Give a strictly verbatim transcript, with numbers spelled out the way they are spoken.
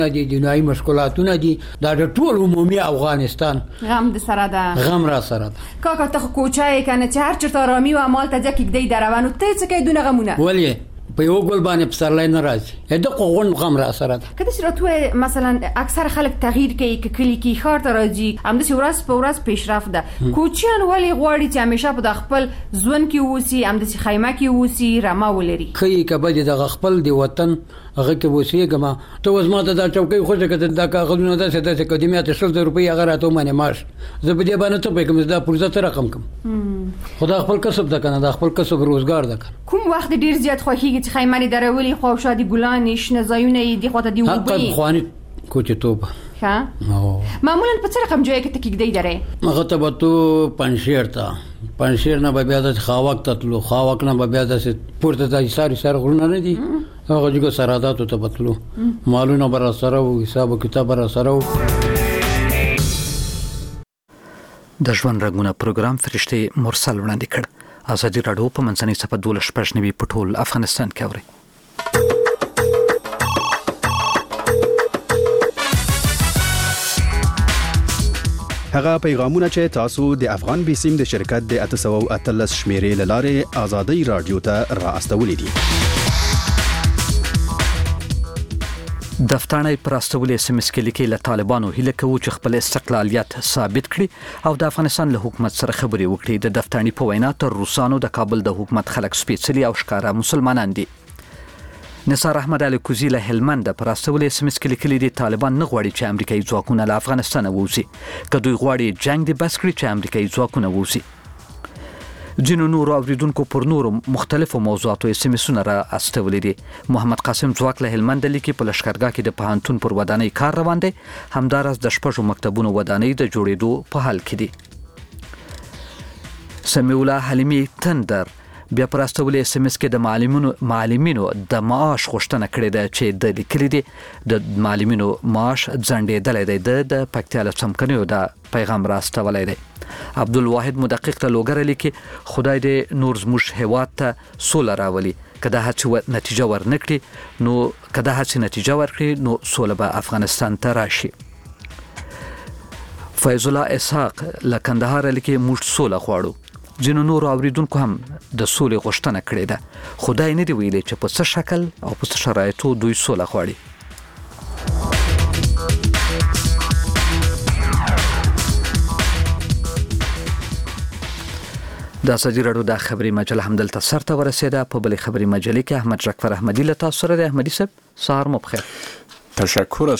دي جنایي مشکلاتونه دي دا د ټول عمومي افغانستان غم د سره ده غم را سره ده. کاکا ته کوچای کنه چې هر چرته رامي و مال ته ځکه دی دروانو ته څه کوي دونه غمونه ولې په یو ګل باندې پسرلای نه راځي د قغون غم را سره ده. کله چې راته مثلا اکثر خلک تغییر کوي ک کلی کی خار ته راځي هم د ورځ په ورځ پیشرفت ده. کوچیان ولی غواړي چې همیشه په خپل ځون کې ووسی هم د خیمه کې ووسی رما ولري خي کبه د خپل دی وطن هغه کې وسیګما ته وزما ته دا چوکۍ خوشی کړه دا کاغذونه ده چې د قدیمیات شل روپۍ هغه راته باندې ماش زه به دې باندې ته په کوم دا پرځه تر رقم کوم خدا خپل کسب ده کنه دا خپل کسب روزګار ده. کوم وخت ډیر زیات خوخیږي چې خیمه درولي خو شادي ګلان شنه زایونه دی خو ته دی وبي حق خواني کوچه توبه ها معمولا په څه رقم جوړه کې تکیک دی درې هغه ته به تو پنځیر تا پنځیر نه به بیا د خاوک تطلو خاوک نه به بیا د پورته د ساري سر غرونه نه دي هغه جګه سرادات ته بتلو مالونه بر سره او حساب کتاب بر سره. د ژوند رنګونه پروګرام فرشته مرسل وړاندې کړ. ازادي راډیو په منځنۍ صفحه دولس پښنوي په ټول افغانستان کې اوري. هغه پیغامونه چې تاسو د افغان بیسیم د شرکت د اته سوه او اتلس شمیرې لاره ازادي رادیو ته راستولې دي. دفتانه پراستولې سیمس کې لیکي له طالبانو هیله کوي چې خپل استقلالیت ثابت کړي او د افغانستان له حکومت سره خبرې وکړي. د دفتانی په وینا تر روسانو د کابل د حکومت خلک سپېڅلي او ښکارا مسلمانان دي. نثار احمد علي کوزي له هلمند پراستولې سیمس کې لیکلي دي طالبان نه غواړي چې امریکایي ځواکونه له افغانستان ووځي که دوی غواړي جنگ دي بس کړي چې امریکایي ځواکونه ووځي. جنو نور اوریدونکو پر نور مختلفو موضوعاتو اسمسونه را استولې دي. محمد قاسم ځواک له هلمند لیکي په لشکرګاه کې د پهانتون پر ودانۍ کار روان دی همدارس د شپږو مکتبونو ودانۍ د جوړېدو په حال کې دي. سمیع الله حلیمي تندر بیا پراستولې اس ام اس کې د معلمینو معلمینو د معاش غوښتنه کړې ده چې د لیکلي دي د معلمینو معاش ځنډېدلی دی د پکتیا له څمکنیو د پیغام راستولی دی. عبدالواحد مدقق ته لوګره لیکي خدای دې نور زموږ هیواد ته سوله راولي که دا هڅې نتیجه ورنکړي نو که دا هڅې نتیجه ورکړي نو سوله به افغانستان ته راشي. فیض الله اسحاق له کندهار لیکي موږ سوله غواړو. جنو نور اوریدونکو هم د سولې غوښتنه کړې ده. خدای نه دی ویلي چې په څه شکل او په څه شرایطو دوی سوله غواړي. د ازادي راډیو د خبري مجله هم دلته سرته ورسېده. په بلې خبري مجلې کې احمد شکفر احمدي له تاسو سره دی. احمدي صاحب سهار مو بخیر. تشکر.